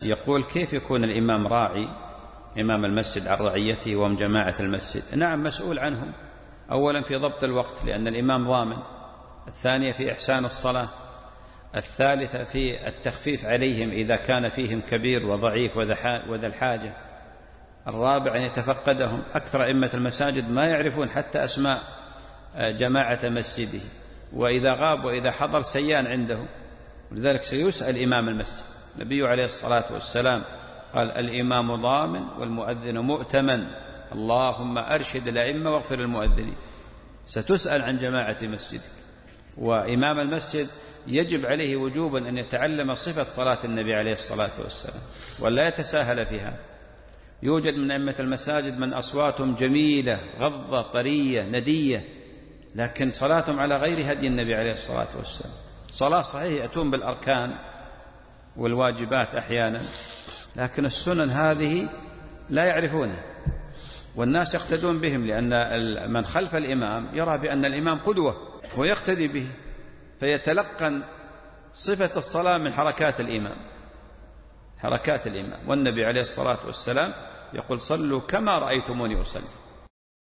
يقول كيف يكون الإمام راعي إمام المسجد عن رعيته وهم جماعة المسجد؟ نعم، مسؤول عنهم، أولا في ضبط الوقت لأن الإمام ضامن، الثانية في إحسان الصلاة، الثالثة في التخفيف عليهم إذا كان فيهم كبير وضعيف وذا الحاجة، الرابع أن يتفقدهم. أكثر أئمة المساجد ما يعرفون حتى أسماء جماعة مسجده، وإذا غاب وإذا حضر سيان عنده، ولذلك سيسأل إمام المسجد. النبي عليه الصلاة والسلام قال: الإمام ضامن والمؤذن مؤتمن، اللهم أرشد الأئمة واغفر للمؤذنين. ستسأل عن جماعة مسجدك. وإمام المسجد يجب عليه وجوبا أن يتعلم صفة صلاة النبي عليه الصلاة والسلام ولا يتساهل فيها. يوجد من أئمة المساجد من أصواتهم جميلة غضة طرية ندية، لكن صلاتهم على غير هدي النبي عليه الصلاة والسلام. صلاة صحيح يأتون بالأركان والواجبات أحيانا، لكن السنن هذه لا يعرفونها، والناس يقتدون بهم، لأن من خلف الإمام يرى بأن الإمام قدوة ويقتدي به، فيتلقن صفة الصلاة من حركات الإمام، والنبي عليه الصلاة والسلام يقول: صلوا كما رأيتموني أصلي.